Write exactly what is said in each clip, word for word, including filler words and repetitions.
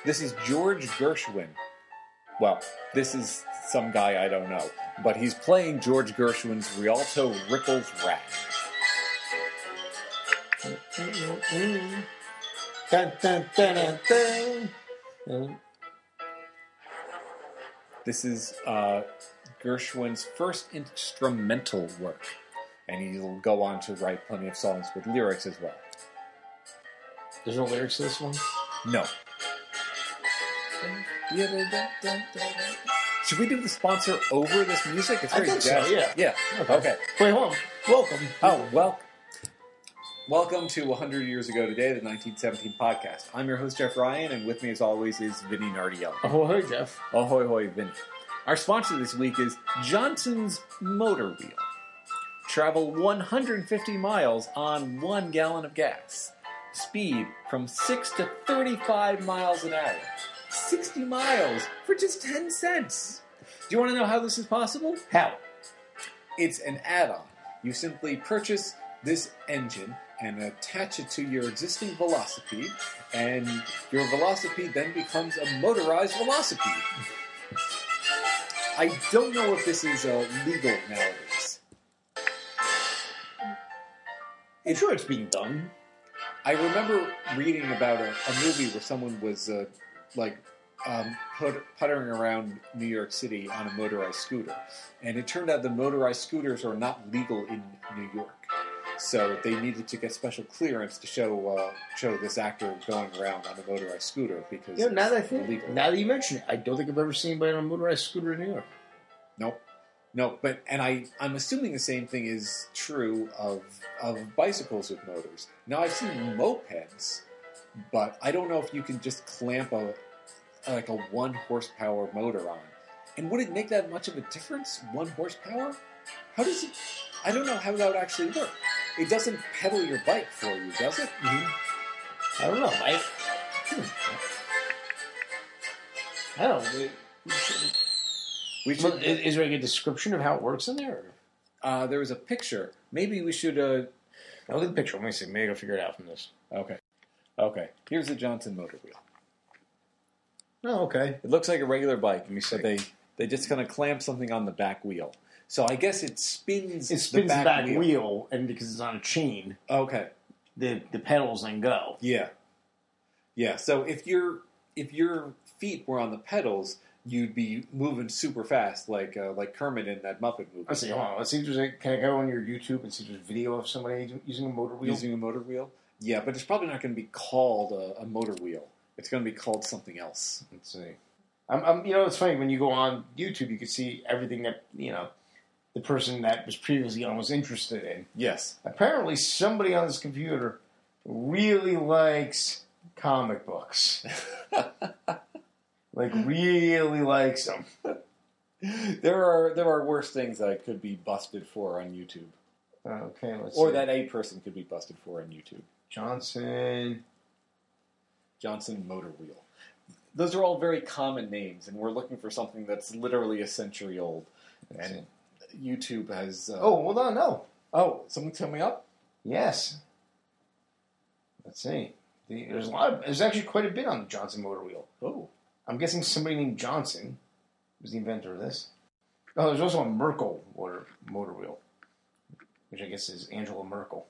This is George Gershwin. Well, this is some guy I don't know, but he's playing George Gershwin's Rialto Ripples Rag. Dun, dun, dun, dun, dun. Dun. This is uh, Gershwin's first instrumental work, and he'll go on to write plenty of songs with lyrics as well. There's no lyrics to this one? No. Should we do the sponsor over this music? It's I very think so, jazzy. yeah. Yeah. Okay. Okay. Wait, hold on. Welcome. Oh, well. Welcome to one hundred Years Ago Today, the nineteen seventeen podcast. I'm your host, Jeff Ryan, and with me, as always, is Vinny Nardielli. Oh, hey, Jeff. Ahoy, hoy, Vinny. Our sponsor this week is Johnson's Motor Wheel. Travel one hundred fifty miles on one gallon of gas. Speed from six to thirty-five miles an hour. sixty miles for just ten cents. Do you want to know how this is possible? How? It's an add-on. You simply purchase this engine and attach it to your existing velocipede, and your velocipede then becomes a motorized velocipede. I don't know if this is uh, legal nowadays. I'm sure it's being done. I remember reading about a, a movie where someone was uh, like um, put, puttering around New York City on a motorized scooter, and it turned out the motorized scooters are not legal in New York. So they needed to get special clearance to show uh, show this actor going around on a motorized scooter because You know, now that I it's think, illegal. now that you mention it, I don't think I've ever seen anybody on a motorized scooter in New York. Nope. No, but and I I'm assuming the same thing is true of of bicycles with motors. Now I've seen mopeds, but I don't know if you can just clamp a like a one horsepower motor on. And would it make that much of a difference? One horsepower? How does it? I don't know how that would actually work. It doesn't pedal your bike for you, does it? Mm-hmm. I don't know. I, hmm. I don't know. We, we should, We should. well, is, is there like a description of how it works in there? Or? Uh, there was a picture. Maybe we should. Uh, Now look at the picture. Let me see. Maybe I'll figure it out from this. okay. Okay. Here's the Johnson motor wheel. Oh, okay. It looks like a regular bike. Let me see. But they they just kind of clamp something on the back wheel. So I guess it spins. It spins the back, back wheel. wheel. and because it's on a chain, Okay. the the pedals then go. Yeah. Yeah. So if your if your feet were on the pedals, you'd be moving super fast, like uh, like Kermit in that Muppet movie. Let's see. Hold on. Let's see if there's a, can I go on your YouTube and see if there's a video of somebody using a motor wheel? Using a motor wheel. Yeah, but it's probably not going to be called a, a motor wheel. It's going to be called something else. Let's see. I'm, I'm, you know, it's funny when you go on YouTube, you can see everything that you know the person that was previously on was interested in. Yes. Apparently, somebody on this computer really likes comic books. Like, really likes them. There are there are worse things that I could be busted for on YouTube. Okay, let's Or see. that a person could be busted for on YouTube. Johnson. Johnson Motor Wheel. Those are all very common names, and we're looking for something that's literally a century old. Let's And YouTube has... Uh, Oh, hold on, no. Oh, someone tell me up? Yes. Let's see. The, there's a lot of, there's actually quite a bit on the Johnson motor wheel. Oh. I'm guessing somebody named Johnson was the inventor of this. Oh, there's also a Merkel motor, motor wheel, which I guess is Angela Merkel.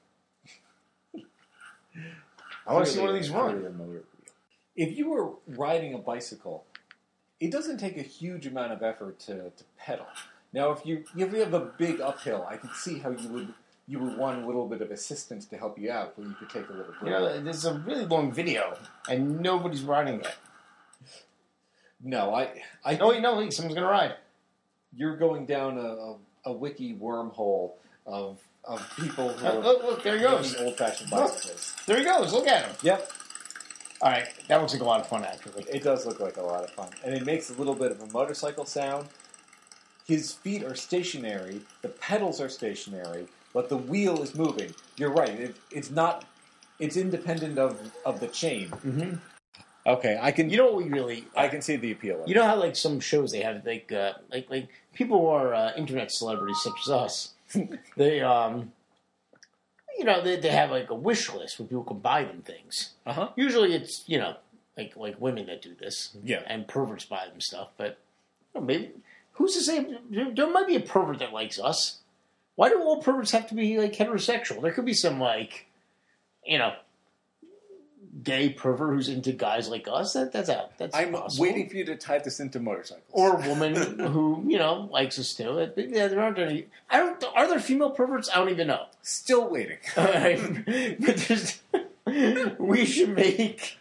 I want to see one of these run. Motor wheel. If you were riding a bicycle, it doesn't take a huge amount of effort to, to pedal. Now, if you if you have a big uphill, I can see how you would you would want a little bit of assistance to help you out, where you could take a little break. You know, there's a really long video, and nobody's riding it. No, I I Oh, wait, no, wait, someone's going to ride. You're going down a, a, a wiki wormhole of of people who Oh, are look, look, there he goes. making old-fashioned Look. bicycles. There he goes. Look at him. Yep, All right, that looks like a lot of fun, actually. it does look like a lot of fun, and it makes a little bit of a motorcycle sound. His feet are stationary, the pedals are stationary, but the wheel is moving. You're right. It, it's not. It's independent of, of the chain. Mm-hmm. Okay, I can. You know what we really... I can see the appeal of You know how, like, some shows they have, like, uh, like, like people who are uh, internet celebrities such as us, they, um, you know, they, they have, like, a wish list where people can buy them things. Uh huh. Usually it's, you know, like like women that do this. Yeah. And perverts buy them stuff, but you know, maybe who's to say there, there might be a pervert that likes us? Why do all perverts have to be like heterosexual? There could be some like, you know, gay pervert who's into guys like us. That that's out. That's I'm possible. waiting for you to type this into motorcycles. Or a woman who you know likes us too. It- Yeah, there aren't any. I don't. Are there female perverts? I don't even know. Still waiting. All right. But there's, we should make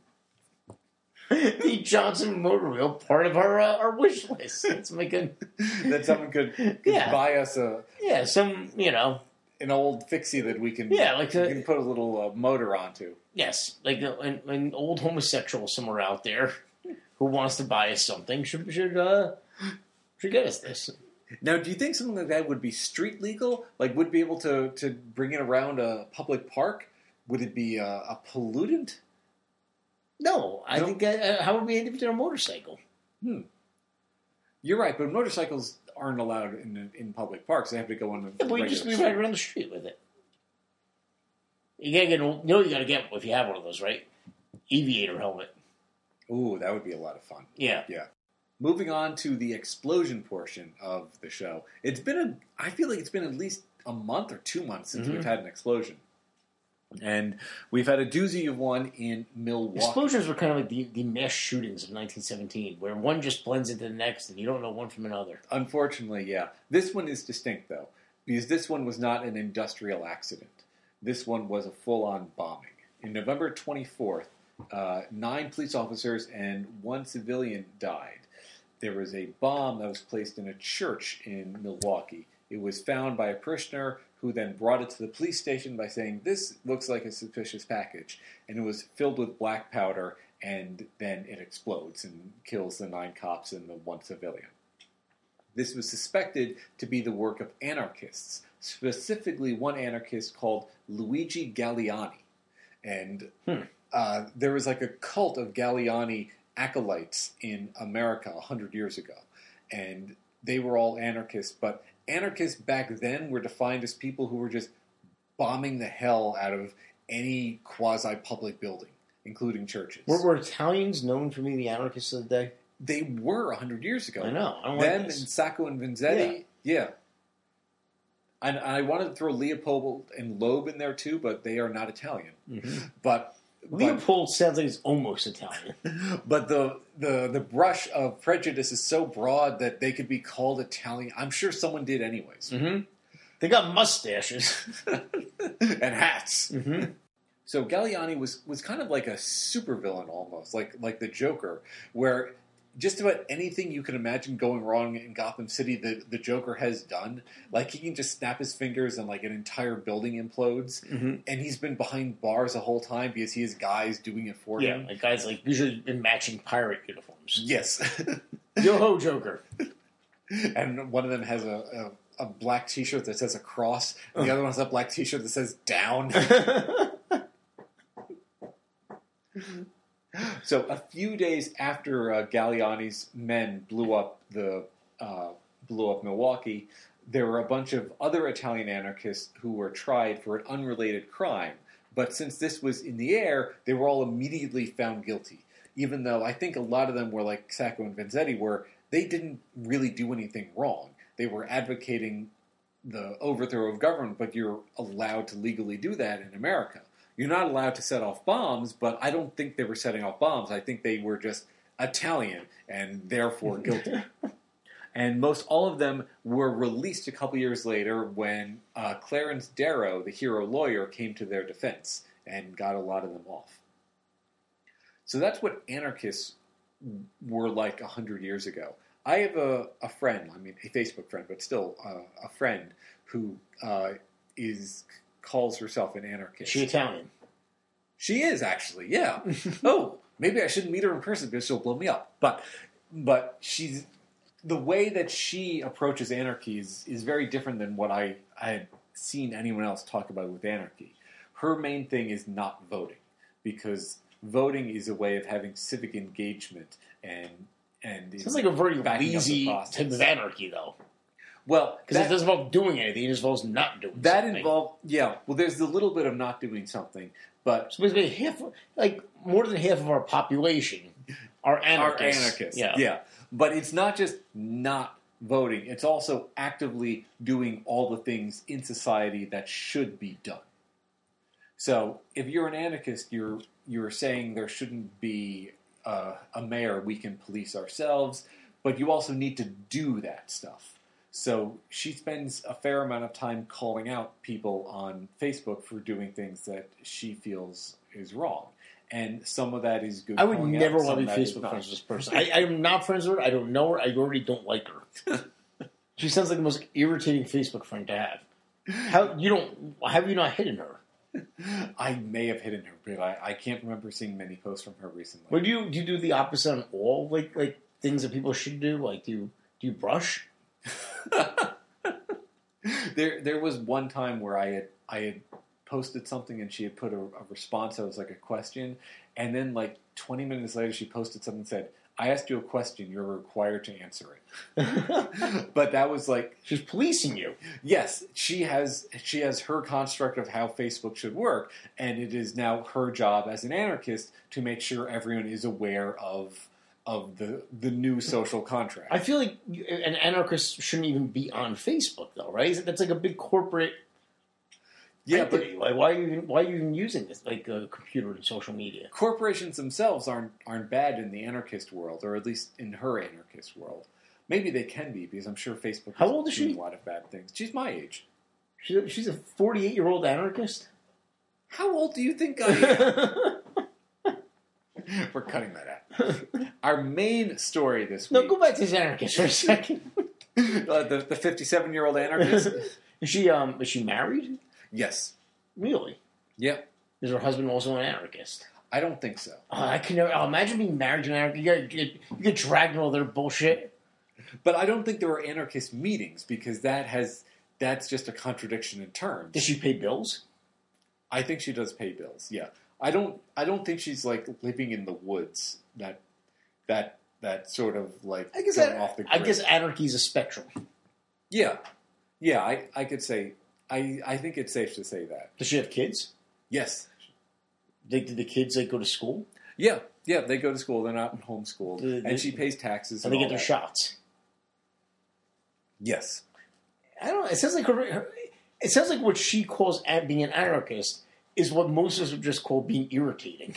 the Johnson motor wheel part of our uh, our wish list. Let's make a That someone could, could Yeah. buy us a yeah some you know an old fixie that we can Yeah, like we the- can put a little uh, motor onto. yes like a, an, an old homosexual somewhere out there who wants to buy us something should should uh should get us this. Now, do you think something like that would be street legal? Like, would be able to, to bring it around a public park? Would it be a, a pollutant? No, I No? think uh, how would we end up with a motorcycle? You're right, but motorcycles aren't allowed in in public parks. They have to go on the Yeah, but we regular just be street. right around the street with it. You gotta get. You know, you gotta get if you have one of those, right? Aviator helmet. Ooh, that would be a lot of fun. Yeah. Yeah. Moving on to the explosion portion of the show. It's been a. I feel like it's been at least a month or two months since Mhm. we've had an explosion, and we've had a doozy of one in Milwaukee. Explosions were kind of like the, the mass shootings of nineteen seventeen, where one just blends into the next, and you don't know one from another. Unfortunately, yeah. This one is distinct, though, because this one was not an industrial accident. This one was a full-on bombing. In November twenty-fourth, uh, nine police officers and one civilian died. There was a bomb that was placed in a church in Milwaukee. It was found by a parishioner who then brought it to the police station by saying, "This looks like a suspicious package." And it was filled with black powder, and then it explodes and kills the nine cops and the one civilian. This was suspected to be the work of anarchists, specifically one anarchist called Luigi Galliani. And Hmm. uh, there was like a cult of Galliani acolytes in America a hundred years ago. And they were all anarchists, but anarchists back then were defined as people who were just bombing the hell out of any quasi-public building, including churches. Were, were Italians known for being the anarchists of the day? They were a hundred years ago. I know. I don't Them like and this. Sacco and Vanzetti, yeah. And I wanted to throw Leopold and Loeb in there too, but they are not Italian. Mhm. But but, Leopold sounds like he's almost Italian. but the, the the brush of prejudice is so broad that they could be called Italian. I'm sure someone did anyways. Mm-hmm. They got mustaches. And hats. Mm-hmm. So Galliani was, was kind of like a supervillain almost, like like the Joker, where just about anything you can imagine going wrong in Gotham City, the, the Joker has done. Like, he can just snap his fingers and, like, an entire building implodes. Mm-hmm. And he's been behind bars the whole time because he has guys doing it for Yeah, him. like guys like usually in matching pirate uniforms. Yes. Yo ho, Joker. And one of them has a, a, a black T-shirt that says a cross. And the other one has a black T-shirt that says down. So a few days after uh, Galliani's men blew up the uh, blew up Milwaukee, there were a bunch of other Italian anarchists who were tried for an unrelated crime. But since this was in the air, they were all immediately found guilty. Even though I think a lot of them were like Sacco and Vanzetti, where they didn't really do anything wrong. They were advocating the overthrow of government, but you're allowed to legally do that in America. You're not allowed to set off bombs, but I don't think they were setting off bombs. I think they were just Italian and therefore guilty. And most all of them were released a couple years later when uh, Clarence Darrow, the hero lawyer, came to their defense and got a lot of them off. So that's what anarchists were like a hundred years ago. I have a, a friend, I mean a Facebook friend, but still uh, a friend who uh, is... calls herself an anarchist. Is she Italian? She is, actually, yeah. Oh, maybe I shouldn't meet her in person because she'll blow me up. But but she's the way that she approaches anarchy is, is very different than what I, I had seen anyone else talk about with anarchy. Her main thing is not voting, because voting is a way of having civic engagement and and Sounds like a very backing up the lazy process. type of anarchy, though. Well, Because it that, doesn't involve doing anything; it involves not doing that something. involved, yeah. Well, there's a little bit of not doing something, but So basically, half, like more than half of our population are anarchists. are anarchists. Yeah. yeah. But it's not just not voting; it's also actively doing all the things in society that should be done. So, if you're an anarchist, you're you're saying there shouldn't be uh, a mayor. We can police ourselves, but you also need to do that stuff. So she spends a fair amount of time calling out people on Facebook for doing things that she feels is wrong. And some of that is good. I would calling out, never some want to of be that is Facebook not. friends with this person. I, I am not friends with her. I don't know her. I already don't like her. She sounds like the most irritating Facebook friend to have. How you don't? How have you not hidden her? I may have hidden her, but I, I can't remember seeing many posts from her recently. Well, do you do you do the opposite on all like like things that people should do? Like do you do you brush? there, there was one time where I had I had posted something and she had put a, a response that was like a question, and then like twenty minutes later she posted something and said, "I asked you a question. You're required to answer it." But that was like, She's policing you. yes, she has she has her construct of how Facebook should work, and it is now her job as an anarchist to make sure everyone is aware of of the the new social contract. I feel like you- an anarchist shouldn't even be on Facebook, though, right? That's like a big corporate yeah, but entity. Like, why are you even, why are you even using this like a computer and social media? corporations themselves aren't aren't bad in the anarchist world, or at least in her anarchist world. Maybe they can be, because I'm sure Facebook How old is doing she? a lot of bad things. She's my age. She's she's a forty-eight year old anarchist. How old do you think I am? We're cutting that out. Our main story this No, week. go back to this anarchist for a second. uh, the the fifty-seven year old anarchist. Is she um is she married? Yes. Really? Yep. Is her husband also an anarchist? I don't think so. Oh, I can never. Oh, imagine being married to an anarchist. You get, you get dragged in all their bullshit. But I don't think there were anarchist meetings, because that has that's just a contradiction in terms. Does she pay bills? I think she does pay bills. Yeah. I don't. I don't think she's like living in the woods. That that that sort of like I guess going that, off the I grid. guess anarchy is a spectrum. Yeah. Yeah. I I could say. I I think it's safe to say that. Does she have kids? Yes. Did, did the kids like go to school? Yeah. Yeah. They go to school. They're not homeschooled, Do they- and she pays taxes. And they all get their that. shots. Yes. I don't know. It sounds like her, her, it sounds like what she calls an- being an anarchist is what most of us would just call being irritating.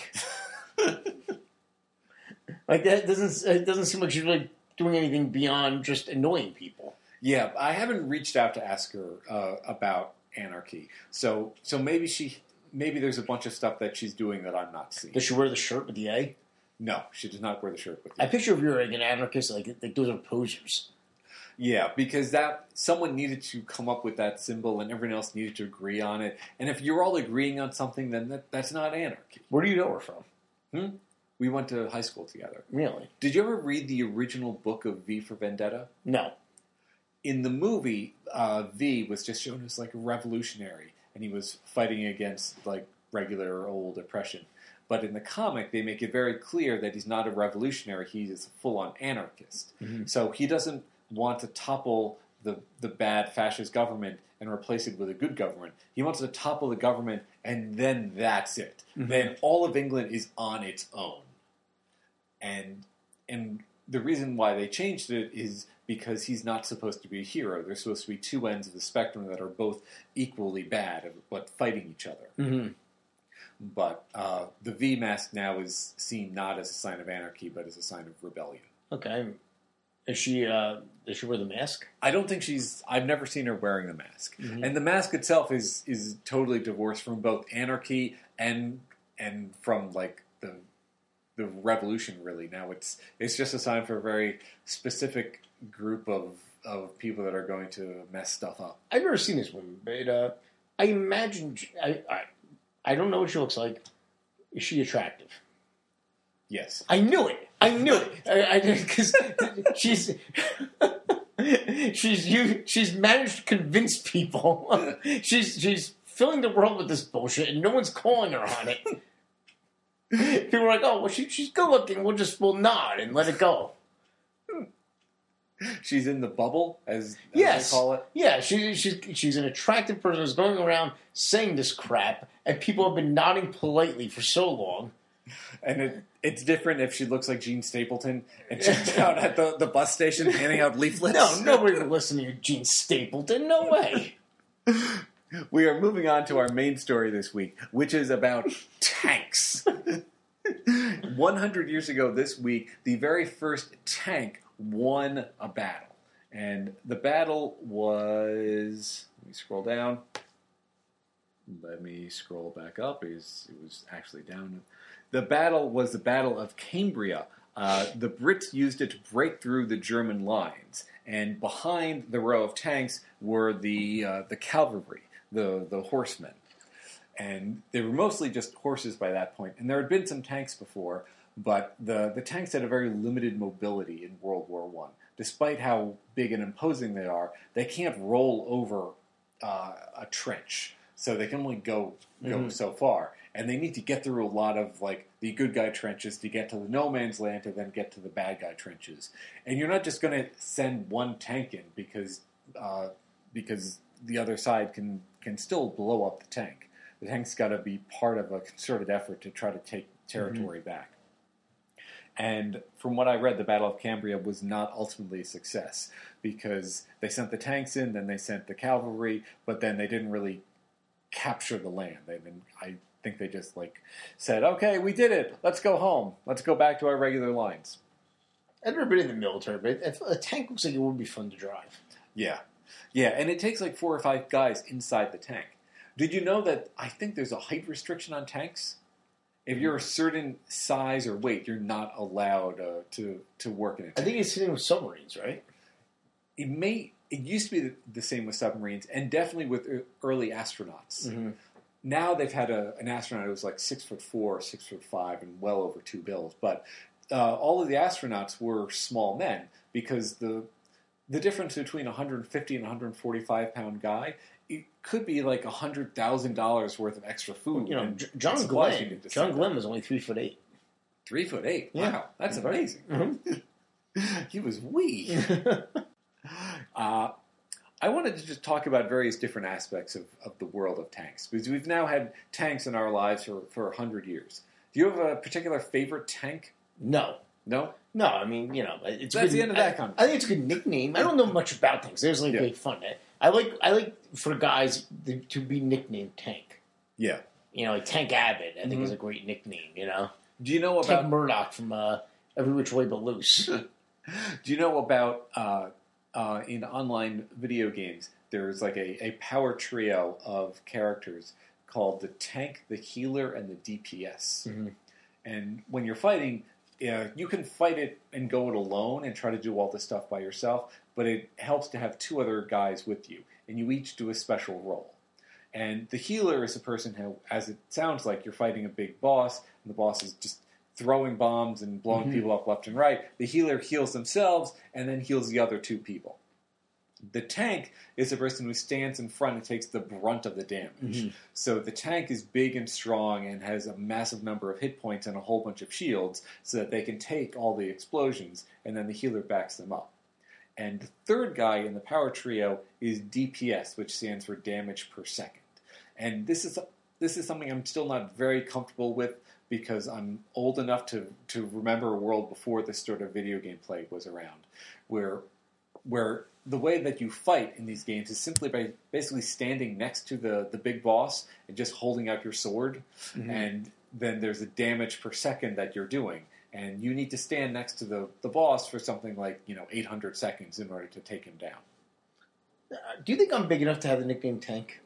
Like that doesn't it doesn't seem like she's really doing anything beyond just annoying people. Yeah, I haven't reached out to ask her uh, about anarchy. So, so maybe she, maybe there's a bunch of stuff that she's doing that I'm not seeing. Does she wear the shirt with the A? No, she does not wear the shirt with I you. picture if you're like an anarchist, like like those are posers. Yeah, because that someone needed to come up with that symbol, and everyone else needed to agree on it. And if you're all agreeing on something, then that, that's not anarchy. Where do you know her from? Hmm? We went to high school together. Really? Did you ever read the original book of V for Vendetta? No. In the movie, uh, V was just shown as like a revolutionary, and he was fighting against like regular old oppression. But in the comic, they make it very clear that he's not a revolutionary; he is a full-on anarchist. Mhm. So he doesn't want to topple the the bad fascist government and replace it with a good government. He wants to topple the government, and then that's it. Mhm. Then all of England is on its own. And and the reason why they changed it is because he's not supposed to be a hero. There's supposed to be two ends of the spectrum that are both equally bad, but fighting each other. Mm-hmm. But uh, the V mask now is seen not as a sign of anarchy, but as a sign of rebellion. Okay. Is she? Uh, does she wear the mask? I don't think she's. I've never seen her wearing the mask, Mhm. and the mask itself is is totally divorced from both anarchy and and from like the the revolution. Really, now it's it's just a sign for a very specific group of of people that are going to mess stuff up. I've never seen this woman, but uh, I imagine I, I I don't know what she looks like. Is she attractive? Yes, I knew it. I knew it. I because she's she's you she's managed to convince people. she's she's filling the world with this bullshit, and no one's calling her on it. People are like, "Oh, well, she, she's good looking. We'll just we'll nod and let it go." She's in the bubble, as, as Yes. they call it. Yeah, she, she's she's an attractive person who's going around saying this crap, and people have been nodding politely for so long. And it, it's different if she looks like Jean Stapleton and she's out at the, the bus station handing out leaflets. No, nobody would listen to Gene Stapleton. No way. We are moving on to our main story this week, which is about tanks. one hundred years ago this week, the very first tank won a battle. And the battle was... Let me scroll down. Let me scroll back up. It was, it was actually down. The battle was the Battle of Cambria. Uh, the Brits used it to break through the German lines. And behind the row of tanks were the uh, the cavalry, the, the horsemen. And they were mostly just horses by that point. And there had been some tanks before, but the, the tanks had a very limited mobility in World War One. Despite how big and imposing they are, they can't roll over uh, a trench. So they can only go go Mm-hmm. so far. And they need to get through a lot of, like, the good guy trenches to get to the no man's land to then get to the bad guy trenches. And you're not just going to send one tank in because uh, because the other side can, can still blow up the tank. The tank's got to be part of a concerted effort to try to take territory mm-hmm. back. And from what I read, the Battle of Cambria was not ultimately a success because they sent the tanks in, then they sent the cavalry, but then they didn't really capture the land. They been, I think they just like said, "Okay, we did it. Let's go home. Let's go back to our regular lines." I've never been in the military, but if a tank looks like it would be fun to drive. Yeah, yeah, and it takes like four or five guys inside the tank. Did you know that I think there's a height restriction on tanks? If you're a certain size or weight, you're not allowed uh, to to work in a tank. I think it's the same with submarines, right? It may. It used to be the, the same with submarines, and definitely with early astronauts. Mm-hmm. Now they've had a, an astronaut who was like six foot four, six foot five, and well over two bills. But uh, all of the astronauts were small men because the the difference between a one hundred fifty and one hundred forty-five pound guy, it could be like one hundred thousand dollars worth of extra food. You know, and J- John supplies you Glenn. need to John send Glenn out. was only three foot eight. Three foot eight. Yeah. Wow, that's amazing. Mm-hmm. He was wee. uh, I wanted to just talk about various different aspects of, of the world of tanks, because we've now had tanks in our lives for, for one hundred years. Do you have a particular favorite tank? No. No? No, I mean, you know, it's That's good, the end of that I, conversation. I think it's a good nickname. I don't know much about tanks. There's like Yeah. really fun. I like I like for guys to be nicknamed Tank. Yeah. You know, like Tank Abbott, I think Mhm. is a great nickname, you know? Do you know Tank about Murdoch from uh, Every Which Way But Loose. Do you know about uh, uh, in online video games, there's like a, a power trio of characters called the Tank, the Healer, and the D P S. Mm-hmm. And when you're fighting, uh, you can fight it and go it alone and try to do all the stuff by yourself, but it helps to have two other guys with you, and you each do a special role. And the healer is a person who, as it sounds like, you're fighting a big boss, and the boss is just throwing bombs and blowing Mhm. people up left and right. The healer heals themselves and then heals the other two people. The tank is a person who stands in front and takes the brunt of the damage. Mhm. So the tank is big and strong and has a massive number of hit points and a whole bunch of shields so that they can take all the explosions, and then the healer backs them up. And the third guy in the power trio is D P S, which stands for damage per second. And this is this is something I'm still not very comfortable with because I'm old enough to, to remember a world before this sort of video game play was around, where where the way that you fight in these games is simply by basically standing next to the, the big boss and just holding out your sword, Mhm. and then there's a damage per second that you're doing. And you need to stand next to the, the boss for something like, you know, eight hundred seconds in order to take him down. Uh, do you think I'm big enough to have the nickname Tank?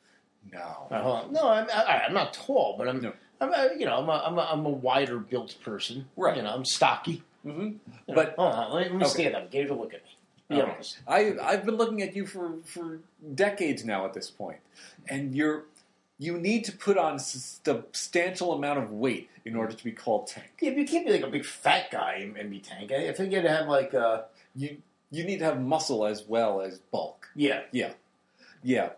No. Uh, hold on. No, I'm, I, I'm not tall, but I'm, No. I'm a, you know, I'm a, I'm a, I'm a wider built person. Right. You know, I'm stocky. Mm-hmm. You know, But hold on, let me, let me okay. stand up. Get a look at me. Be Okay. honest. I, I've been looking at you for, for decades now at this point, and you're you need to put on a substantial amount of weight in order to be called Tank. Yeah, but you can't be like a big fat guy and, and be Tank. I, I think you had to have like, uh, You you need to have muscle as well as bulk. yeah. Yeah, yeah.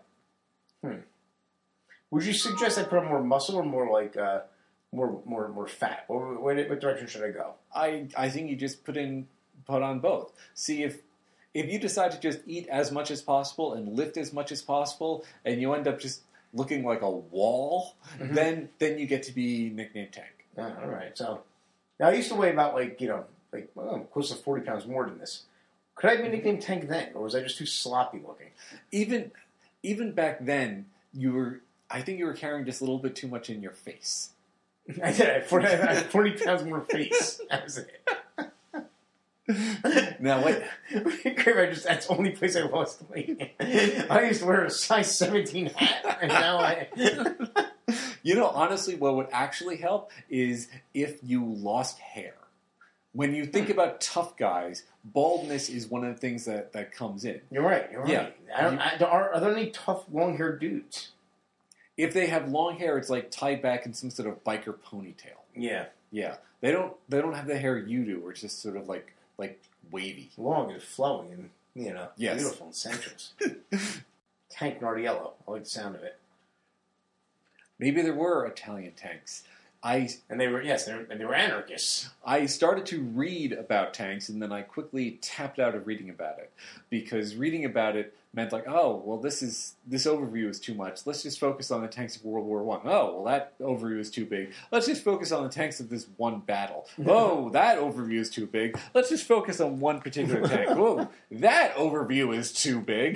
Would you suggest I put on more muscle or more like, uh, more more more fat? What, what, what direction should I go? I I think you just put in put on both. See if if you decide to just eat as much as possible and lift as much as possible, and you end up just looking like a wall, mm-hmm. then then you get to be nicknamed Tank. Uh, all right. So now I used to weigh about like you know like well, close to forty pounds more than this. Could I be nicknamed Tank then, or was I just too sloppy looking? Even even back then, you were. I think you were carrying just a little bit too much in your face. I did. I had forty, I had forty pounds more face. That was it. Now what? I just that's the only place I lost weight. I used to wear a size seventeen hat, and now I. You know, honestly, what would actually help is if you lost hair. When you think about tough guys, baldness is one of the things that, that comes in. You're right. You're right. Yeah. I don't, I, are, are there any tough, long-haired dudes? If they have long hair, it's like tied back in some sort of biker ponytail. Yeah. Yeah. They don't. They don't have the hair you do, where it's just sort of like like wavy, long and flowing, and you know, yes. beautiful and sensuous. Tank Nardiello. I like the sound of it. Maybe there were Italian tanks. I and they were yes, they were, and they were anarchists. I started to read about tanks, and then I quickly tapped out of reading about it because reading about it meant like, oh, well, this is this overview is too much. Let's just focus on the tanks of World War One. Oh, well, that overview is too big. Let's just focus on the tanks of this one battle. Oh, that overview is too big. Let's just focus on one particular tank. Oh, that overview is too big.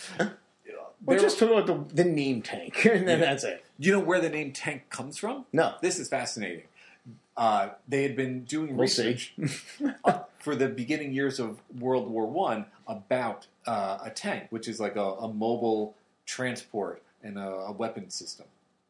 Well, there, just talk about the, the name Tank, and then yeah. that's it. Do you know where the name Tank comes from? No. This is fascinating. Uh, they had been doing we'll research uh, for the beginning years of World War One about uh, a tank, which is like a, a mobile transport and a, a weapon system.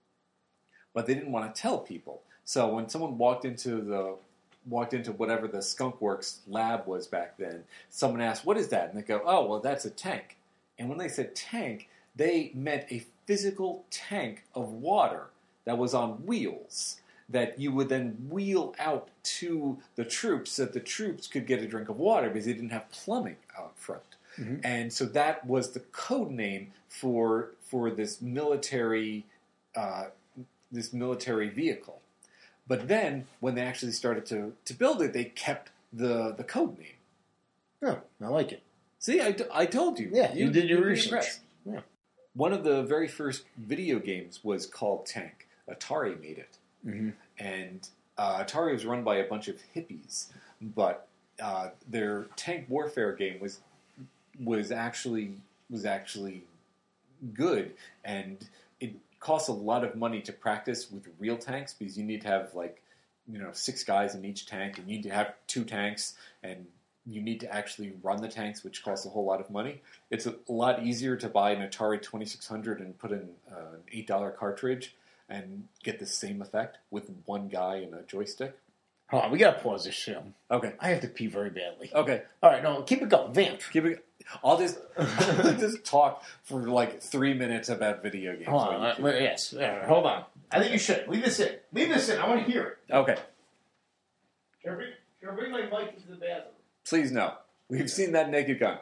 But they didn't want to tell people. So when someone walked into the walked into whatever the Skunk Works lab was back then, someone asked, "What is that?" And they go, "Oh, well, that's a tank." And when they said tank, they meant a physical tank of water that was on wheels that you would then wheel out to the troops so that the troops could get a drink of water because they didn't have plumbing out front. Mm-hmm. And so that was the code name for for this military uh, this military vehicle. But then when they actually started to, to build it, they kept the, the code name. Oh, I like it. See, I, I told you. Yeah, you, you did your research. Yeah. One of the very first video games was called Tank. Atari made it. Mm-hmm. And uh, Atari was run by a bunch of hippies, but uh, their tank warfare game was was actually was actually good, and it costs a lot of money to practice with real tanks because you need to have like you know six guys in each tank, and you need to have two tanks, and you need to actually run the tanks, which costs a whole lot of money. It's a lot easier to buy an Atari twenty-six hundred and put in uh, an eight dollar cartridge and get the same effect with one guy and a joystick. Hold on, we gotta pause this show. Okay. I have to pee very badly. Okay. All right, no, keep it going. Vamp. Keep it. I'll just I'll just talk for like three minutes about video games. Hold on. Uh, yes. All right, hold on. I think you should. Leave this in. Leave this in. I want to hear it. Okay. Should I bring, should I bring my mic into the bathroom? Please no. We've seen that Naked Gun.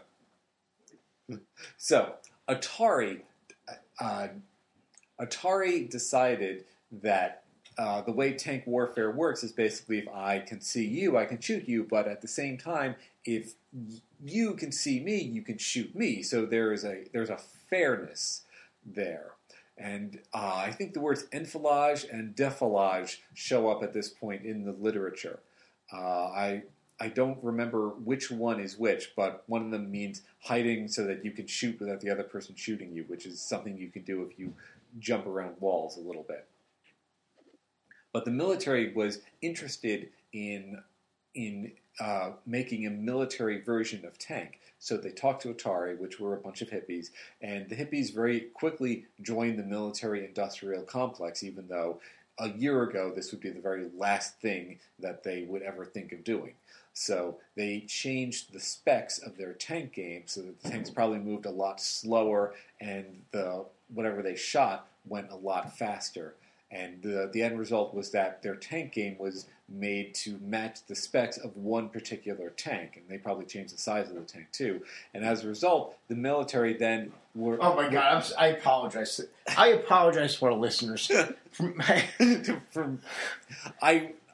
So, Atari... Uh, Atari decided that uh, the way tank warfare works is basically if I can see you, I can shoot you, but at the same time, if you can see me, you can shoot me. So there is a there's a fairness there. And uh, I think the words enfilage and defilage show up at this point in the literature. Uh, I I don't remember which one is which, but one of them means hiding so that you can shoot without the other person shooting you, which is something you can do if you jump around walls a little bit. But the military was interested in in uh, making a military version of tank. So they talked to Atari, which were a bunch of hippies, and the hippies very quickly joined the military-industrial complex, even though a year ago this would be the very last thing that they would ever think of doing. So they changed the specs of their tank game so that the tanks probably moved a lot slower and the whatever they shot went a lot faster. And the, the end result was that their tank game was made to match the specs of one particular tank. And they probably changed the size of the tank too. And as a result, the military then were... Oh my God, I'm, I apologize. I apologize for our listeners. from, from, I...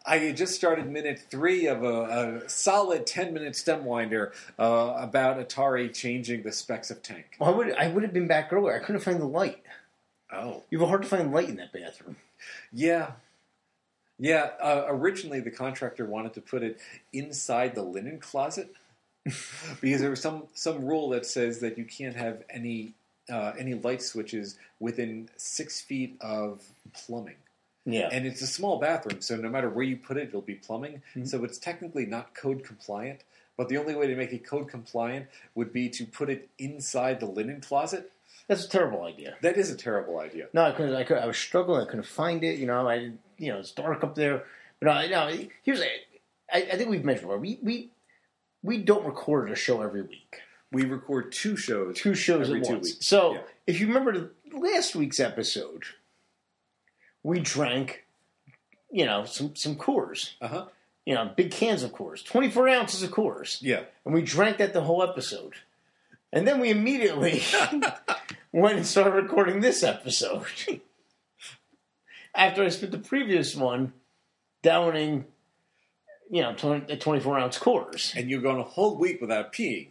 I had just started minute three of a, a solid ten-minute stem winder uh, about Atari changing the specs of Tank. Well, I would I would have been back earlier. I couldn't find the light. Oh. You have a hard to find light in that bathroom. Yeah. Yeah, uh, originally the contractor wanted to put it inside the linen closet because there was some, some rule that says that you can't have any uh, any light switches within six feet of plumbing. Yeah. And it's a small bathroom, so no matter where you put it, it'll be plumbing. Mm-hmm. So it's technically not code compliant. But the only way to make it code compliant would be to put it inside the linen closet. That's a terrible idea. That is a terrible idea. No, I couldn't. I, could, I was struggling. I couldn't find it. You know, I you know it's dark up there. But no, no here's I, I think we've mentioned before. We we we don't record a show every week. We record two shows, two shows every at two once. weeks. So yeah. if you remember the, last week's episode, we drank, you know, some some Coors. Uh huh. You know, big cans of Coors, twenty-four ounces of Coors. Yeah. And we drank that the whole episode. And then we immediately went and started recording this episode. After I spent the previous one downing, you know, twenty, twenty-four ounce Coors. And you're going a whole week without peeing.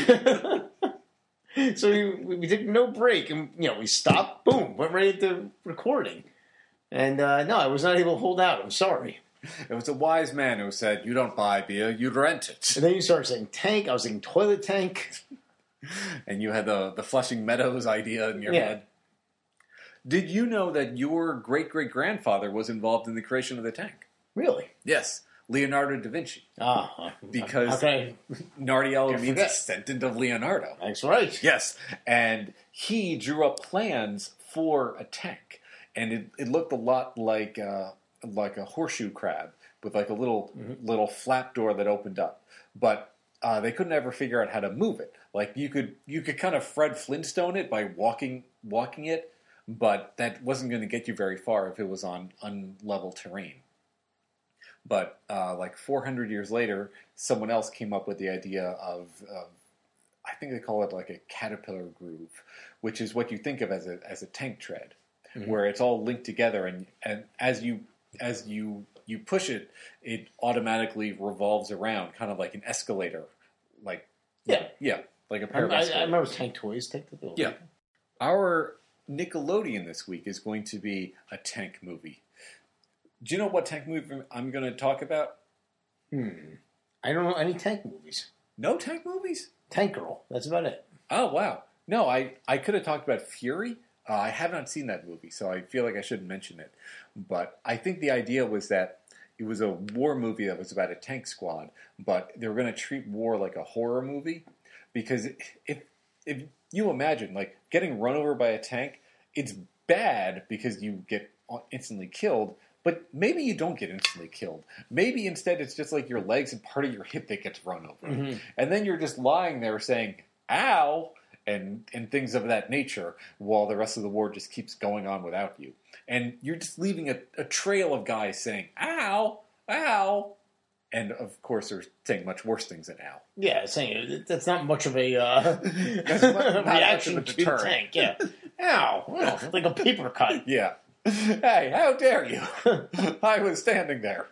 So we, we took no break. And, you know, we stopped, boom, went right into recording. And, uh, no, I was not able to hold out. I'm sorry. It was a wise man who said, you don't buy beer, you rent it. And then you started saying tank. I was saying toilet tank. And you had the, the Flushing Meadows idea in your yeah. head. Did you know that your great-great-grandfather was involved in the creation of the tank? Really? Yes. Leonardo da Vinci. Ah. Because okay. Nardiello means forget. descendant of Leonardo. That's right. Yes. And he drew up plans for a tank. And it, it looked a lot like uh, like a horseshoe crab with like a little mm-hmm. little flap door that opened up. But uh, they couldn't ever figure out how to move it. Like you could you could kind of Fred Flintstone it by walking walking it, but that wasn't going to get you very far if it was on unlevel terrain. But uh, like four hundred years later, someone else came up with the idea of, of, I think they call it like a caterpillar groove, which is what you think of as a as a tank tread, mm-hmm. where it's all linked together, and, and as you as you you push it, it automatically revolves around, kind of like an escalator, like yeah, yeah, like a pair of I, escalators. I remember Tank Toys. Tank the building. Yeah, our Nickelodeon this week is going to be a tank movie. Do you know what tank movie I'm going to talk about? Hmm. I don't know any tank movies. No tank movies? Tank Girl. That's about it. Oh, wow. No, I, I could have talked about Fury. Uh, I have not seen that movie, so I feel like I shouldn't mention it. But I think the idea was that it was a war movie that was about a tank squad, but they were going to treat war like a horror movie. Because if, if you imagine, like, getting run over by a tank, it's bad because you get instantly killed. But maybe you don't get instantly killed. Maybe instead it's just like your legs and part of your hip that gets run over. Mm-hmm. And then you're just lying there saying, ow, and, and things of that nature, while the rest of the war just keeps going on without you. And you're just leaving a, a trail of guys saying, ow, ow. And, of course, they're saying much worse things than ow. Yeah, saying that's not much of a uh, that's not reaction much of a to the tank. Yeah. Ow. Well, like a paper cut. Yeah. Hey, how dare you? I was standing there.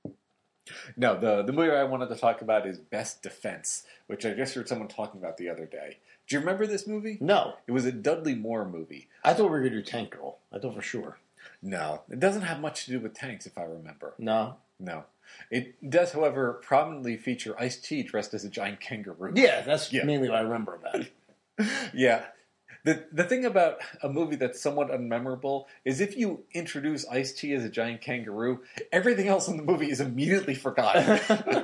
No, the, the movie I wanted to talk about is Best Defense, which I just heard someone talking about the other day. Do you remember this movie? No. It was a Dudley Moore movie. I thought we were going to do Tank Girl. I thought for sure. No. It doesn't have much to do with tanks, if I remember. No. No. It does, however, prominently feature Ice-T dressed as a giant kangaroo. Yeah, that's yeah. mainly what I remember about it. Yeah. The the thing about a movie that's somewhat unmemorable is if you introduce Ice-T as a giant kangaroo, everything else in the movie is immediately forgotten.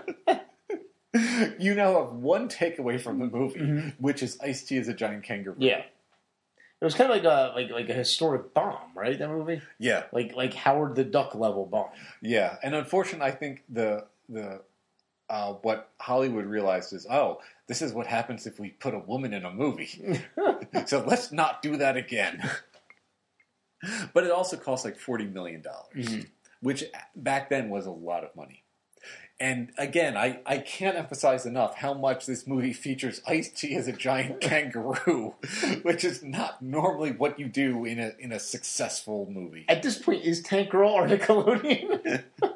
You now have one takeaway from the movie, mm-hmm. which is Ice-T as a giant kangaroo. Yeah. It was kind of like a like like a historic bomb, right? That movie. Yeah. Like like Howard the Duck level bomb. Yeah, and unfortunately, I think the the uh, what Hollywood realized is, oh, this is what happens if we put a woman in a movie. So let's not do that again. But it also cost like forty million dollars, mm-hmm. which back then was a lot of money. And again, I, I can't emphasize enough how much this movie features Ice-T as a giant kangaroo, which is not normally what you do in a in a successful movie. At this point, is Tank Girl or Nickelodeon?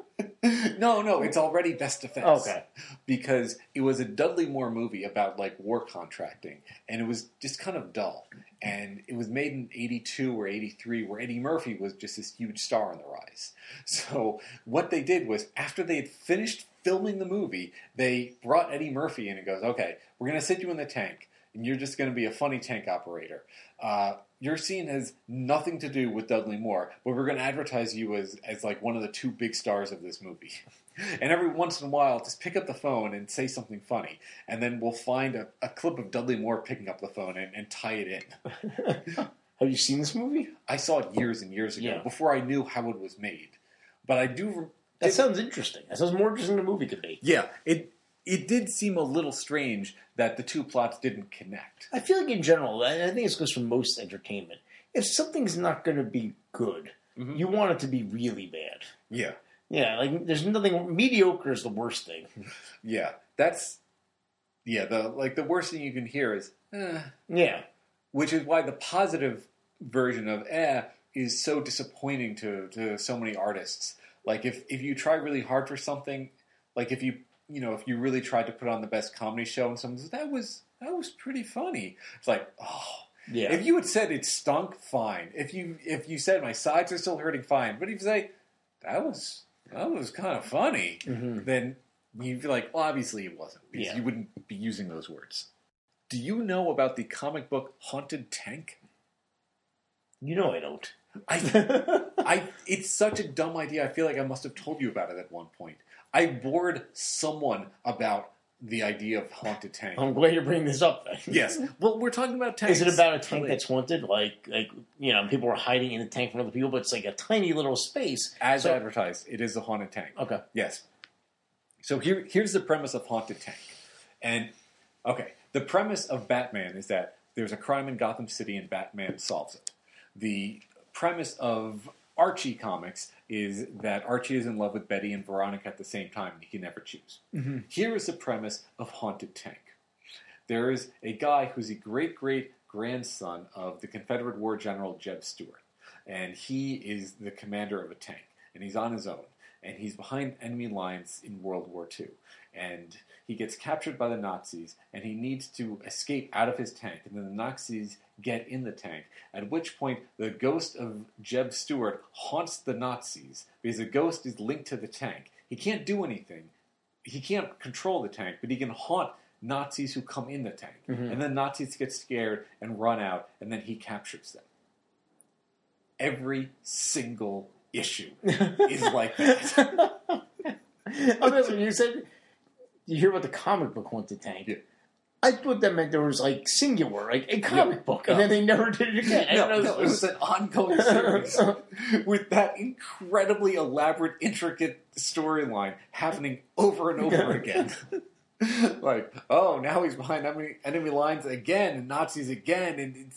No, no, it's already best effects. Okay. Because it was a Dudley Moore movie about like war contracting, and it was just kind of dull. And it was made in eighty-two or eighty-three, where Eddie Murphy was just this huge star on the rise. So what they did was, after they had finished filming the movie, they brought Eddie Murphy in and goes, okay, we're going to sit you in the tank, and you're just going to be a funny tank operator. Uh, your scene has nothing to do with Dudley Moore, but we're going to advertise you as, as like one of the two big stars of this movie. And every once in a while, just pick up the phone and say something funny. And then we'll find a, a clip of Dudley Moore picking up the phone and, and tie it in. Have you seen this movie? I saw it years and years ago, Yeah. before I knew how it was made. But I do... That it, sounds interesting. That sounds more interesting than a movie could be. Yeah, it it did seem a little strange that the two plots didn't connect. I feel like in general, I I think this goes for most entertainment. If something's not going to be good, Mhm. you want it to be really bad. Yeah, Yeah, like there's nothing mediocre is the worst thing. yeah, that's yeah. The like the worst thing you can hear is, eh, Yeah, which is why the positive version of eh is so disappointing to to so many artists. Like if if you try really hard for something, like if you you know if you really tried to put on the best comedy show and someone says that was that was pretty funny, it's like, oh. yeah. If you had said it stunk, fine. If you if you said my sides are still hurting, fine. But if you say that was that was kind of funny, Mhm. then you'd be like, well, obviously it wasn't, because Yeah. you wouldn't be using those words. Do you know about the comic book Haunted Tank? You know I don't. I, I, it's such a dumb idea. I feel like I must have told you about it at one point. I bored someone about the idea of Haunted Tank. I'm glad you're bringing this up. Then. Yes. Well, we're talking about tanks. Is it about a tank that's haunted? Like, like you know, people are hiding in the tank from other people, but it's like a tiny little space. As So- advertised, it is a haunted tank. Okay. Yes. So here, here's the premise of Haunted Tank. And, okay, the premise of Batman is that there's a crime in Gotham City and Batman solves it. The premise of Archie comics is that Archie is in love with Betty and Veronica at the same time, and he can never choose. Mm-hmm. Here is the premise of Haunted Tank. There is a guy who's the great-great-grandson of the Confederate War General Jeb Stuart, and he is the commander of a tank, and he's on his own, and he's behind enemy lines in World War Two, and he gets captured by the Nazis, and he needs to escape out of his tank, and then the Nazis get in the tank, at which point the ghost of Jeb Stuart haunts the Nazis, because the ghost is linked to the tank. He can't do anything. He can't control the tank, but he can haunt Nazis who come in the tank. Mhm. And then Nazis get scared and run out, and then he captures them. Every single issue is like that. Oh, that's what you said. You hear about the comic book Haunted Tank? Yeah. I thought that meant there was like singular, like a comic Yeah. book, and No. then they never did it again. I No, didn't know no, this it was an ongoing series with that incredibly elaborate, intricate storyline happening over and over again. Like, oh, now he's behind enemy, enemy lines again, and Nazis again, and it's,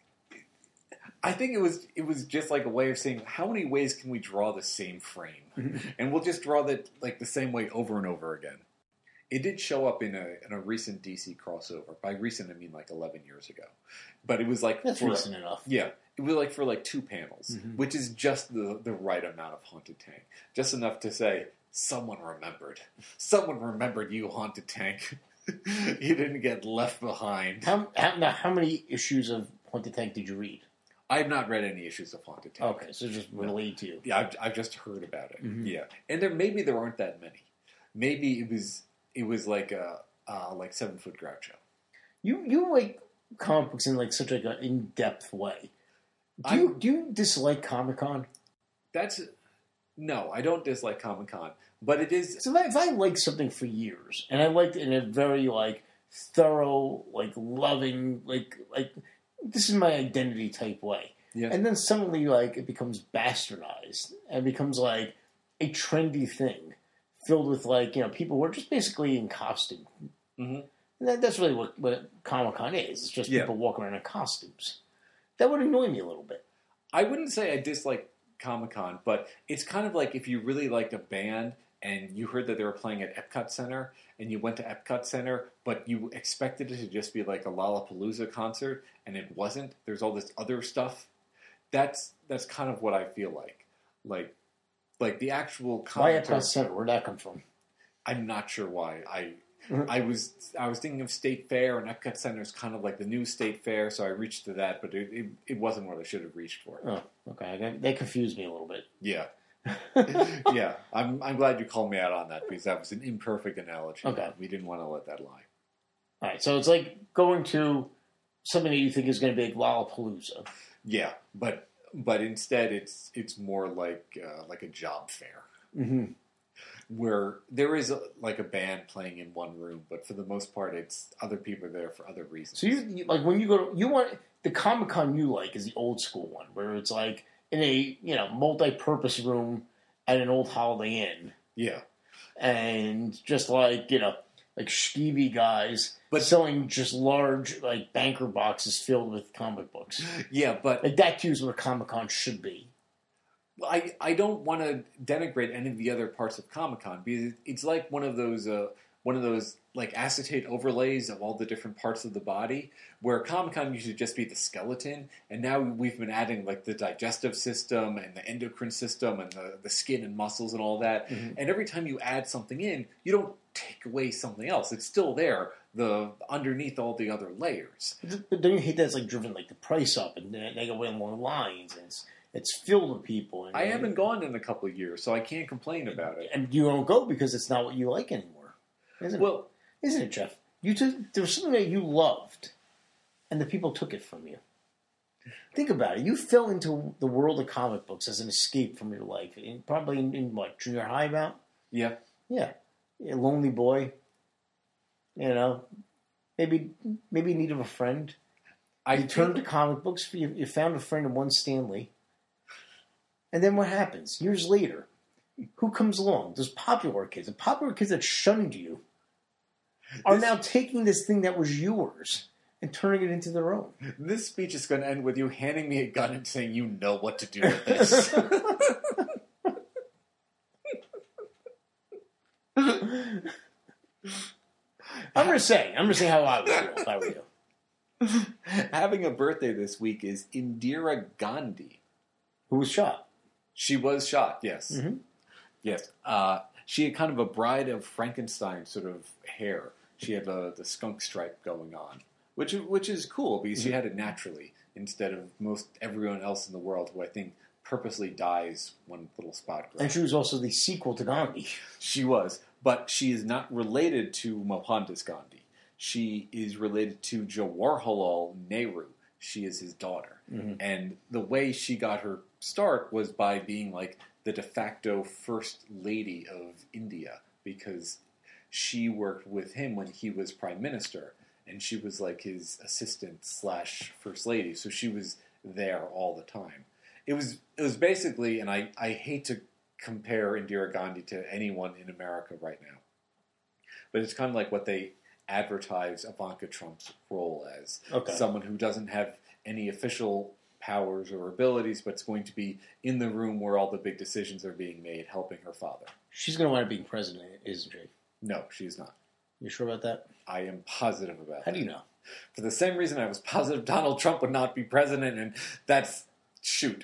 I think it was it was just like a way of saying, how many ways can we draw the same frame, and we'll just draw that like the same way over and over again. It did show up in a in a recent D C crossover. By recent, I mean like eleven years ago. But it was like That's for, recent enough. yeah, it was like for like two panels, Mhm. which is just the the right amount of Haunted Tank, just enough to say someone remembered. Someone remembered you, Haunted Tank. You didn't get left behind. How, how, now, how many issues of Haunted Tank did you read? I have not read any issues of Haunted Tank. Okay, so just related to you. Yeah, I've, I've just heard about it. Mhm. Yeah, and there maybe there aren't that many. Maybe it was it was like a uh, like Seven Foot Groucho. You you like comic books in like such like an in depth way. Do I- you do you dislike Comic Con? That's no, I don't dislike Comic Con, but it is. So if I, if I like something for years and I liked it in a very like thorough, like loving, like like this is my identity type way, Yeah. and then suddenly like it becomes bastardized and becomes like a trendy thing filled with like you know people who are just basically in costume. Mhm. And that, that's really what, what Comic Con is. It's just Yeah. people walking around in costumes. That would annoy me a little bit. I wouldn't say I dislike Comic Con, but it's kind of like if you really liked a band and you heard that they were playing at Epcot Center and you went to Epcot Center, but you expected it to just be like a Lollapalooza concert and it wasn't. There's all this other stuff. That's that's kind of what I feel like. Like like the actual Why comic. Epcot Center? Where'd that come from? I'm not sure why. I Mhm. I was I was thinking of State Fair, and Epcot Center is kind of like the new State Fair, so I reached to that, but it, it, it wasn't what I should have reached for. Oh, okay. They confused me a little bit. Yeah. Yeah, I'm I'm glad you called me out on that because that was an imperfect analogy. Okay. We didn't want to let that lie. All right, so it's like going to something that you think is going to be like Lollapalooza. Yeah, but but instead it's it's more like uh, like a job fair. Mm-hmm. Where there is a, like a band playing in one room, but for the most part, it's other people are there for other reasons. So you, you like when you go to you want the Comic Con you like is the old school one where it's like in a you know multi-purpose room at an old Holiday Inn, yeah, and just like you know like skeevy guys But- selling just large like banker boxes filled with comic books. yeah, but Like that too is what Comic Con should be. I I don't want to denigrate any of the other parts of Comic Con because it's like one of those uh, one of those like acetate overlays of all the different parts of the body. Where Comic Con used to just be the skeleton, and now we've been adding like the digestive system and the endocrine system and the, the skin and muscles and all that. Mhm. And every time you add something in, you don't take away something else. It's still there, the underneath all the other layers. But don't you hate that it's like driven like the price up and they they go way long lines and it's it's filled with people. And I haven't gone in a couple of years, so I can't complain about it. and you don't go because it's not what you like anymore, isn't it? Well, Isn't it, Jeff? You took there was something that you loved, and the people took it from you. Think about it. You fell into the world of comic books as an escape from your life. In, probably in, in what junior high, about yeah. yeah, a lonely boy. You know, maybe maybe in need of a friend. I You turned to think- comic books. You, you found a friend in one Stanley. And then what happens? Years later, who comes along? Those popular kids. The popular kids that shunned you are This- now taking this thing that was yours and turning it into their own. This speech is going to end with you handing me a gun and saying you know what to do with this. I'm just saying. I'm just saying how I would feel if I were you. Having a birthday this week is Indira Gandhi. Who was shot? She was shot, yes. Mhm. Yes. Uh, she had kind of a Bride of Frankenstein sort of hair. She had uh, the skunk stripe going on, which which is cool because she had it naturally instead of most everyone else in the world who I think purposely dyes one little spot grows. And she was also the sequel to Gandhi. She was, but she is not related to Mohandas Gandhi. She is related to Jawaharlal Nehru. She is his daughter. Mhm. And the way she got her start was by being like the de facto first lady of India because she worked with him when he was prime minister. And she was like his assistant slash first lady. So she was there all the time. It was it was basically, and I, I hate to compare Indira Gandhi to anyone in America right now, but it's kind of like what they advertise Ivanka Trump's role as. Okay. Someone who doesn't have any official powers or abilities, but is going to be in the room where all the big decisions are being made, helping her father. She's going to wind up being president, isn't she? No, she's not. You sure about that? I am positive about How that. do you know? For the same reason I was positive Donald Trump would not be president, and that's... shoot.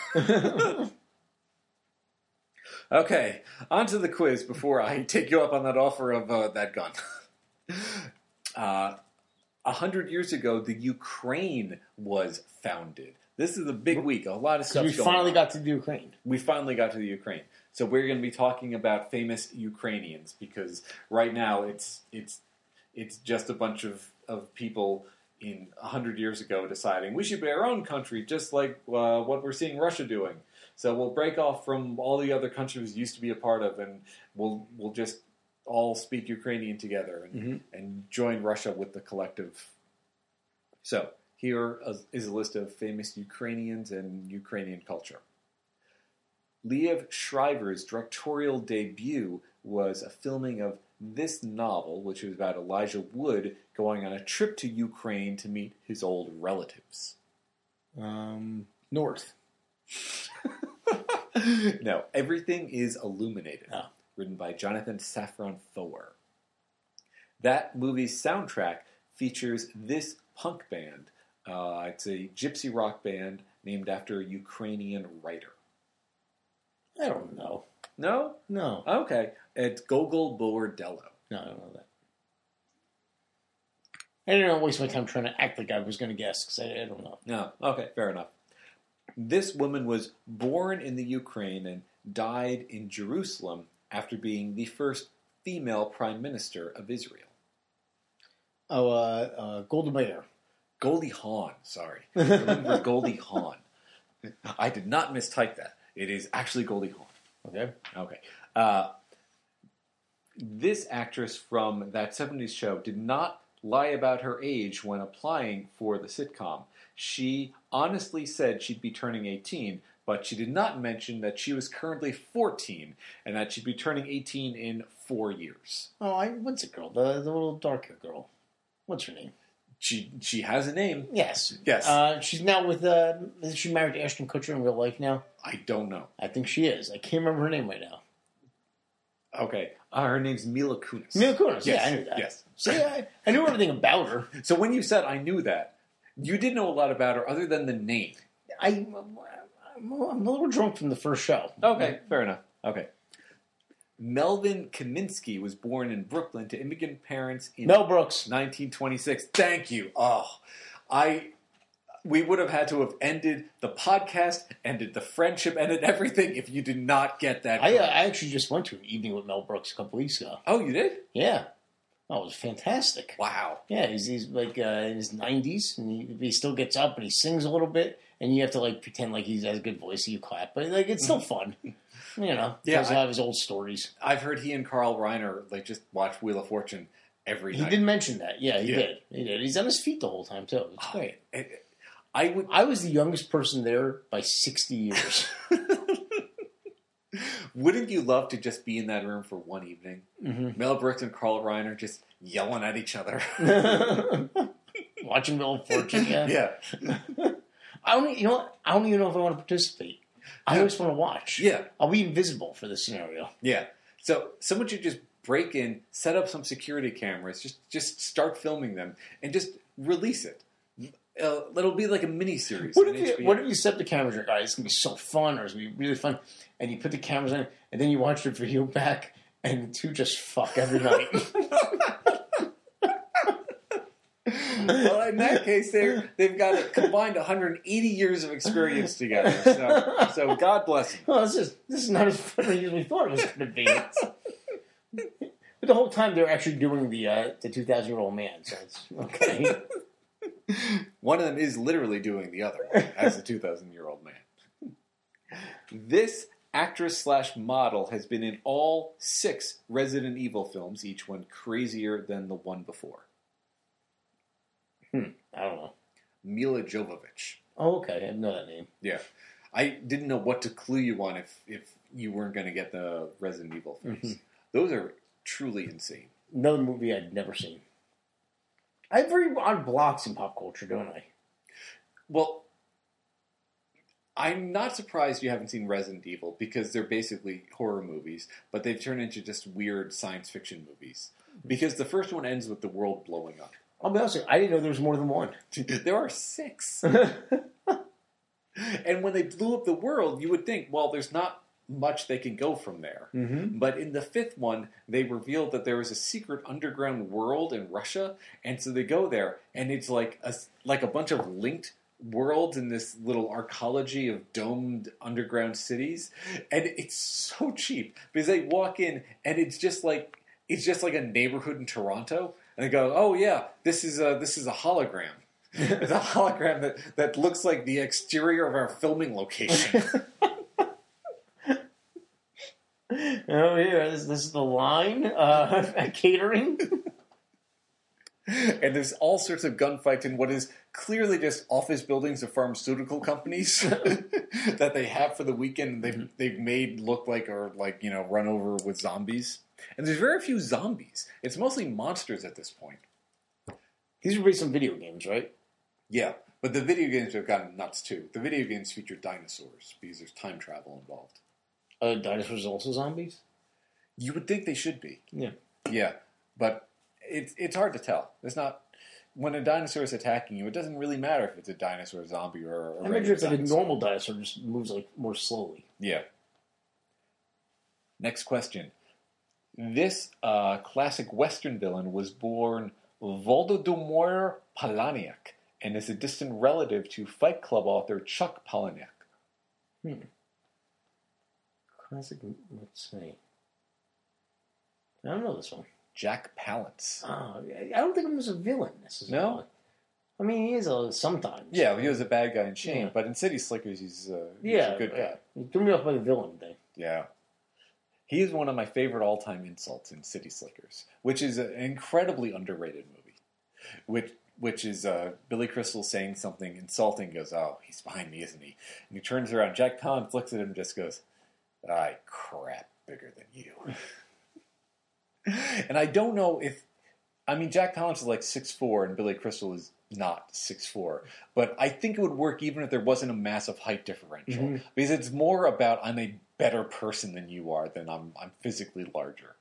Okay, on to the quiz before I take you up on that offer of uh, that gun. Uh, A hundred years ago, the Ukraine was founded. This is a big week. A lot of So stuff. we finally got to the Ukraine. We finally got to the Ukraine. So we're going to be talking about famous Ukrainians because right now it's it's it's just a bunch of, of people in a hundred years ago deciding we should be our own country, just like uh, what we're seeing Russia doing. So we'll break off from all the other countries we used to be a part of, and we'll we'll just all speak Ukrainian together and, Mhm. and join Russia with the collective. So here is a list of famous Ukrainians and Ukrainian culture. Liev Shriver's directorial debut was a filming of this novel, which was about Elijah Wood going on a trip to Ukraine to meet his old relatives. Um, North. No, Everything is Illuminated, Oh. written by Jonathan Safran Foer. That movie's soundtrack features this punk band. Uh, it's a gypsy rock band named after a Ukrainian writer. I don't know. No? No. Okay. It's Gogol Bordello. No, I don't know that. I didn't want to waste my time trying to act like I was going to guess, because I, I don't know. No. Okay, fair enough. This woman was born in the Ukraine and died in Jerusalem after being the first female prime minister of Israel. Oh, uh, uh, Golda Meir. Goldie Hawn, sorry. Remember Goldie Hawn. I did not mistype that. It is actually Goldie Hawn. Okay. Okay. Uh, this actress from that seventies show did not lie about her age when applying for the sitcom. She honestly said she'd be turning eighteen, but she did not mention that she was currently fourteen and that she'd be turning eighteen in four years. Oh, I, what's the girl? The, the little darker girl. What's her name? She she has a name. Yes. Yes. Uh, she's now with, uh, is she married to Ashton Kutcher in real life now? I don't know. I think she is. I can't remember her name right now. Okay. Uh, her name's Mila Kunis. Mila Kunis. Yes. Yeah, I knew that. Yes. See, I, I knew everything about her. So when you said I knew that, you did know a lot about her other than the name. I, I'm a little drunk from the first show. Okay, fair enough. Okay. Melvin Kaminsky was born in Brooklyn to immigrant parents in Mel Brooks. nineteen twenty-six. Thank you. Oh, I. We would have had to have ended the podcast, ended the friendship, ended everything if you did not get that. I, uh, correct. I actually just went to an evening with Mel Brooks a couple weeks ago. Oh, you did? Yeah. Oh, it was fantastic. Wow. Yeah, he's, he's like uh, in his nineties, and he, he still gets up and he sings a little bit, and you have to like pretend like he has a good voice, so you clap. But like, it's still fun. You know, Yeah, tells a I- lot of his old stories. I've heard he and Carl Reiner like just watch Wheel of Fortune every He night. did mention that. Yeah, he Yeah. did. He did. He's on his feet the whole time too. It's Oh, great. it- I would. I was the youngest person there by sixty years. Wouldn't you love to just be in that room for one evening? Mm-hmm. Mel Brooks and Carl Reiner just yelling at each other. Watching Wheel of Fortune, yeah. Yeah. I don't. You know what? I don't even know if I want to participate. I always want to watch. Yeah. I'll be invisible for this scenario. Yeah. So someone should just break in, set up some security cameras, just just start filming them, and just release it. Uh, it'll be like a mini series. What if you What if you set the cameras? Like, all right, it's gonna be so fun, or it's gonna be really fun, and you put the cameras in, and then you watch the video back, and the two just fuck every night. Well, in that case, they they've got a combined one hundred eighty years of experience together. So, so God bless them. Well, this is this is not as funny as we thought it was going to be. But the whole time they're actually doing the uh, the two thousand year old man, so it's okay. One of them is literally doing the other one as a two thousand year old man. This actress slash model has been in all six Resident Evil films, each one crazier than the one before. Hmm, I don't know. Mila Jovovich. Oh, okay, I didn't know that name. Yeah. I didn't know what to clue you on if, if you weren't going to get the Resident Evil films. Mm-hmm. Those are truly insane. Another movie I'd never seen. I have very odd blocks in pop culture, don't I? Well, I'm not surprised you haven't seen Resident Evil because they're basically horror movies, but they've turned into just weird science fiction movies. Because the first one ends with the world blowing up. I'll be honest with you, I didn't know there was more than one. There are six. And when they blew up the world, you would think, well, there's not much they can go from there. Mm-hmm. But in the fifth one, they revealed that there was a secret underground world in Russia, and so they go there, and it's like a, like a bunch of linked worlds in this little arcology of domed underground cities, and it's so cheap because they walk in, and it's just like it's just like a neighborhood in Toronto, and they go, "Oh yeah, this is a this is a hologram." It's a hologram that, that looks like the exterior of our filming location. Oh, here, this, this is the line uh, at catering. And there's all sorts of gunfights in what is clearly just office buildings of pharmaceutical companies that they have for the weekend. They've they've made look like or like you know run over with zombies. And there's very few zombies. It's mostly monsters at this point. These are based on video games, right? Yeah, but the video games have gotten nuts too. The video games feature dinosaurs because there's time travel involved. Uh, dinosaurs are also zombies? You would think they should be. Yeah. Yeah, but it's it's hard to tell. It's not when a dinosaur is attacking you. It doesn't really matter if it's a dinosaur, zombie, or. or I imagine it's like a normal dinosaur just moves like more slowly. Yeah. Next question. This uh, classic Western villain was born Volodymyr Palahniuk and is a distant relative to Fight Club author Chuck Palahniuk. Hmm. Classic, let's see. I don't know this one. Jack Palance. Oh, I don't think he was a villain necessarily. No? I mean, he is a, sometimes. Yeah, he was a bad guy in Shane, Yeah. but in City Slickers, he's, uh, he's yeah, a good yeah. guy. He threw me off by the villain thing. Yeah. He is one of my favorite all-time insults in City Slickers, which is an incredibly underrated movie. Which which is uh, Billy Crystal saying something insulting, goes, oh, he's behind me, isn't he? And he turns around, Jack Palance looks at him and just goes, I crap bigger than you. And I don't know if, I mean, Jack Palance is like six foot four and Billy Crystal is not six foot four, but I think it would work even if there wasn't a massive height differential, Mm-hmm. because it's more about I'm a better person than you are than I'm I'm physically larger.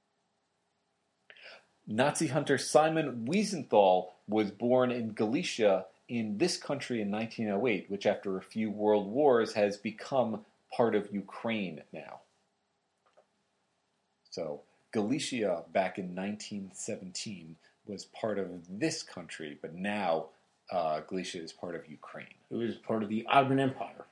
Nazi hunter Simon Wiesenthal was born in Galicia in this country in nineteen oh eight, which after a few world wars has become part of Ukraine now. So Galicia back in nineteen seventeen was part of this country, but now uh, Galicia is part of Ukraine. It was part of the Ottoman Empire.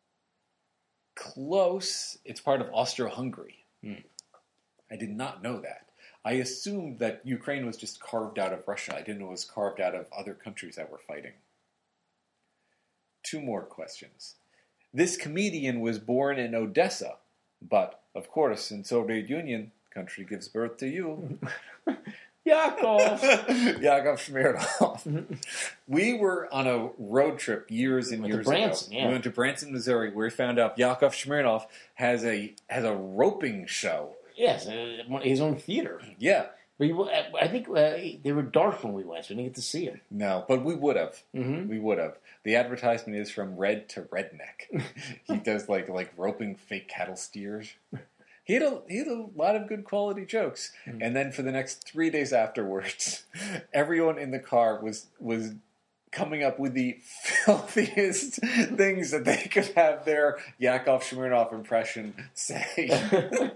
Close. It's part of Austro-Hungary. Hmm. I did not know that. I assumed that Ukraine was just carved out of Russia. I didn't know it was carved out of other countries that were fighting. Two more questions. This comedian was born in Odessa, but, of course, in Soviet Union, country gives birth to you. Yakov! Yakov Smirnoff. We were on a road trip years and Went to years Branson, ago. yeah. We went to Branson, Missouri, where we found out Yakov Smirnoff has a has a roping show. Yes, uh, his own theater. Yeah. But he, I think uh, they were dark when we went, so we didn't get to see him. No, but we would have. Mm-hmm. We would have. The advertisement is from red to redneck. He does like like roping fake cattle steers. He had a he had a lot of good quality jokes. Mm-hmm. And then for the next three days afterwards, everyone in the car was was coming up with the filthiest things that they could have their Yakov Smirnoff impression say.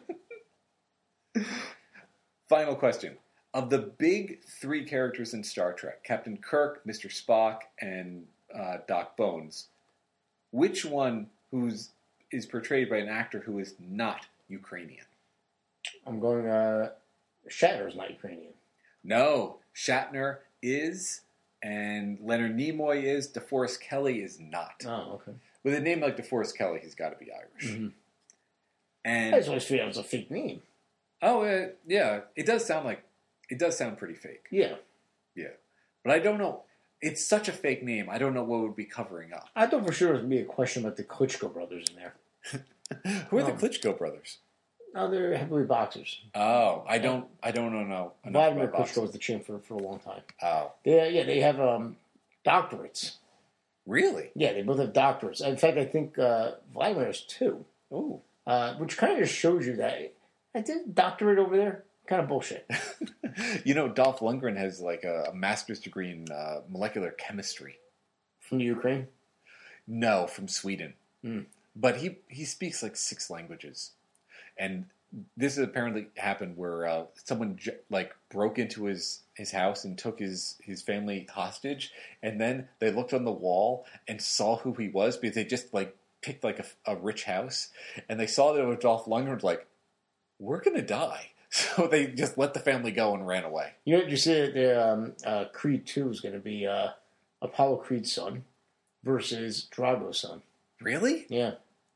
Final question. Of the big three characters in Star Trek, Captain Kirk, Mister Spock, and uh, Doc Bones, which one who's is portrayed by an actor who is not Ukrainian? I'm going, uh, Shatner's not Ukrainian. No, Shatner is, and Leonard Nimoy is, DeForest Kelly is not. Oh, okay. With a name like DeForest Kelly, he's got to be Irish. Mm-hmm. And I just always figured it was a fake name. oh, uh, yeah, it does sound like it does sound pretty fake. Yeah. Yeah, but I don't know. It's such a fake name. I don't know what would be covering up. I thought for sure it was going to be a question about the Klitschko brothers in there. Who are Oh. the Klitschko brothers? No, they're heavily boxers. Oh, I don't. I don't know. know enough Vladimir about Klitschko boxing. was the champ for, for a long time. Oh, They, yeah, they have um, doctorates. really? Yeah, they both have doctorates. In fact, I think uh, Vladimir has two, Oh, uh, which kind of just shows you that I did a doctorate over there. Kind of bullshit. you know, Dolph Lundgren has like a, a master's degree in uh, molecular chemistry. From the Ukraine? No, from Sweden. Mm. But he he speaks like six languages, and this apparently happened where uh, someone j- like broke into his, his house and took his, his family hostage, and then they looked on the wall and saw who he was because they just like picked like a, a rich house, and they saw that it was Dolph Lundgren. Like, we're gonna die, so they just let the family go and ran away. You know, did you see that the, um, uh, Creed two is going to be uh, Apollo Creed's son versus Drago's son? Really? Yeah.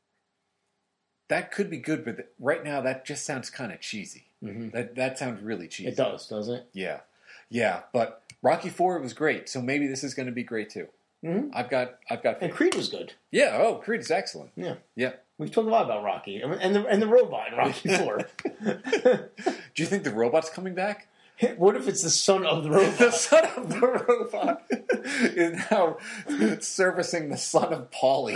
That could be good, but th- right now that just sounds kind of cheesy. Mm-hmm. That that sounds really cheesy. It does, doesn't it? Yeah, yeah. But Rocky Four was great, so maybe this is going to be great too. Mm-hmm. I've got, I've got. And faith. Creed was good. Yeah. Oh, Creed is excellent. Yeah. Yeah. We've talked a lot about Rocky and the and the robot in Rocky Four. Do you think the robot's coming back? What if it's the son of the The robot? son of the robot is now servicing the son of Paulie.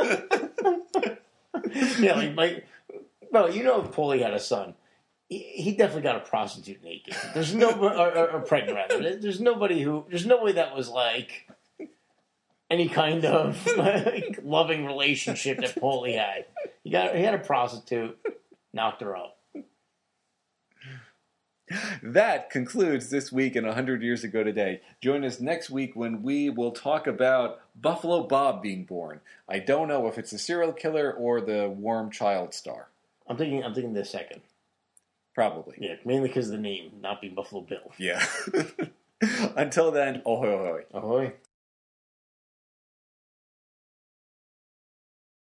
Yeah, like, like, well, you know, if Paulie had a son, he, he definitely got a prostitute naked. There's no, or, or, or pregnant rather. There's nobody who, there's nobody that was like any kind of like loving relationship that Paulie had. He got, he had a prostitute. knocked her out. That concludes this week in one hundred Years Ago Today. Join us next week when we will talk about Buffalo Bob being born. I don't know if it's a serial killer or the warm child star. I'm thinking. I'm thinking the second. Probably. Yeah, mainly because of the name, not being Buffalo Bill. Yeah. Until then, ahoy, ahoy. Ahoy.